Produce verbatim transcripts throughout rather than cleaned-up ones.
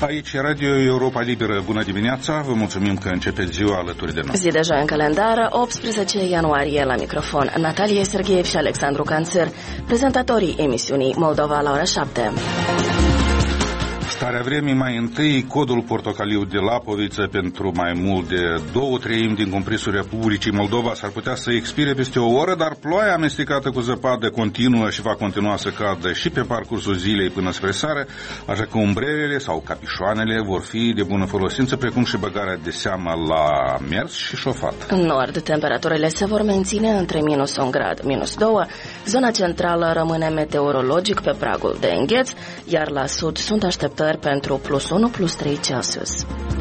Aici e Radio Europa Liberă. Bună dimineața, vă mulțumim că începeți ziua alături de noi. Zi de joi în calendar, optsprezece ianuarie, la microfon Natalie Serghiev și Alexandru Canțăr, prezentatorii emisiunii Moldova la ora șapte. Starea vremii, mai întâi, codul portocaliu de Lapoviță pentru mai mult de două treimi din comprisurile Republicii Moldova s-ar putea să expire peste o oră, dar ploaia amestecată cu zăpadă continuă și va continua să cadă și pe parcursul zilei până spre seară, așa că umbrelele sau capișoanele vor fi de bună folosință, precum și băgarea de seamă la mers și șofat. În nord, temperaturile se vor menține între minus un grad, minus doi, zona centrală rămâne meteorologic pe pragul de îngheț, iar la sud sunt așteptări pentru plus unu, plus trei Celsius.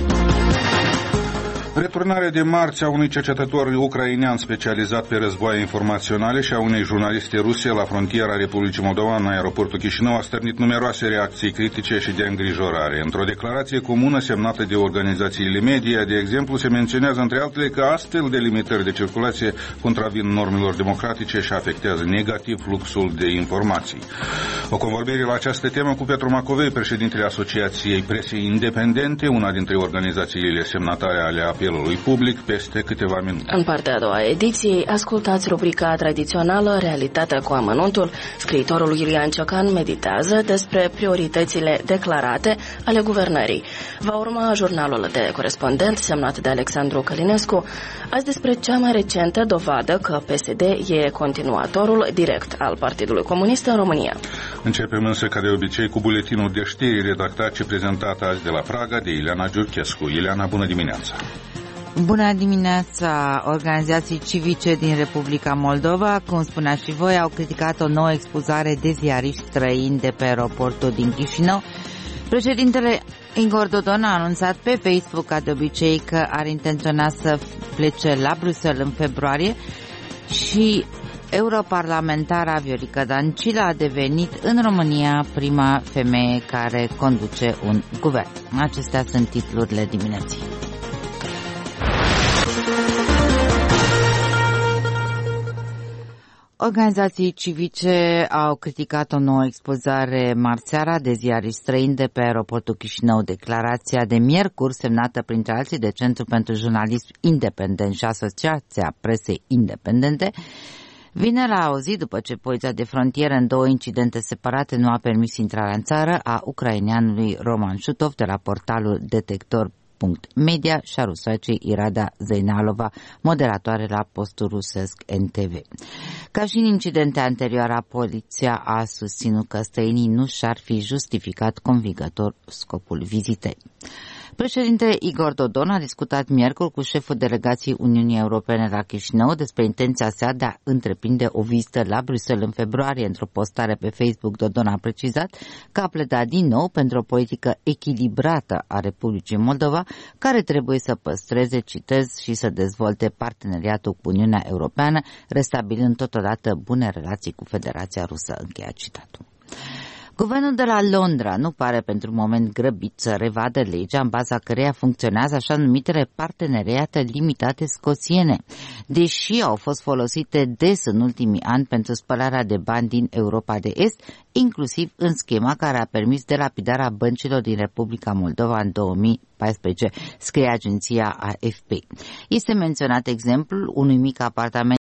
Returnarea de marți a unui cercetător ucrainean specializat pe războaie informaționale și a unei jurnaliste ruse la frontiera Republicii Moldova în aeroportul Chișinău a stârnit numeroase reacții critice și de îngrijorare. Într-o declarație comună semnată de organizațiile media, de exemplu, se menționează între altele că astfel de limitări de circulație contravin normelor democratice și afectează negativ fluxul de informații. O convorbire la această temă cu Petru Macovei, președintele Asociației Presei Independente, una dintre organizațiile semnatare ale apelului public, peste câteva minute. În partea a doua ediției, ascultați rubrica tradițională Realitatea cu amănuntul. Scriitorul Iulian Ciocan meditează despre prioritățile declarate ale guvernării. Va urma jurnalul de corespondent semnat de Alexandru Călinescu, azi despre cea mai recentă dovadă că P S D e continuatorul direct al Partidului Comunist în România. Începem însă, ca de obicei, cu buletinul de știri redactat și prezentat azi de la Praga de Ileana Giurchescu. Ileana, bună dimineața! Bună dimineața! Organizații civice din Republica Moldova, cum spunea și voi, au criticat o nouă expulzare de ziariști străini de pe aeroportul din Chișinău. Președintele Igor Dodon a anunțat pe Facebook, ca de obicei, că ar intenționa să plece la Bruxelles în februarie și europarlamentara Viorica Dăncilă a devenit în România prima femeie care conduce un guvern. Acestea sunt titlurile dimineții. Organizații civice au criticat o nouă expulzare marțeara de ziariști străini de pe aeroportul Chișinău. Declarația de miercuri, semnată printre alții de Centrul pentru Jurnalism Independent și Asociația Presei Independente, vine la o zi după ce poliția de frontieră, în două incidente separate, nu a permis intrarea în țară a ucraineanului Roman Șutov de la portalul Detector punct media și a rusoacei Irada Zeinalova, moderatoare la postul rusesc N T V. Ca și în incidente anterioare, poliția a susținut că străinii nu și-ar fi justificat convingător scopul vizitei. Președintele Igor Dodon a discutat miercuri cu șeful delegației Uniunii Europene la Chișinău despre intenția sa de a întreprinde o vizită la Bruxelles în februarie. Într-o postare pe Facebook, Dodon a precizat că a pledat din nou pentru o politică echilibrată a Republicii Moldova, care trebuie să păstreze, citez, și să dezvolte parteneriatul cu Uniunea Europeană, restabilând totodată bune relații cu Federația Rusă. Încheia citatul. Guvernul de la Londra nu pare pentru moment grăbit să revadă legea în baza căreia funcționează așa numitele parteneriate limitate scoțiene, deși au fost folosite des în ultimii ani pentru spălarea de bani din Europa de Est, inclusiv în schema care a permis delapidarea băncilor din Republica Moldova în două mii paisprezece, scrie agenția A F P. Este menționat exemplul unui mic apartament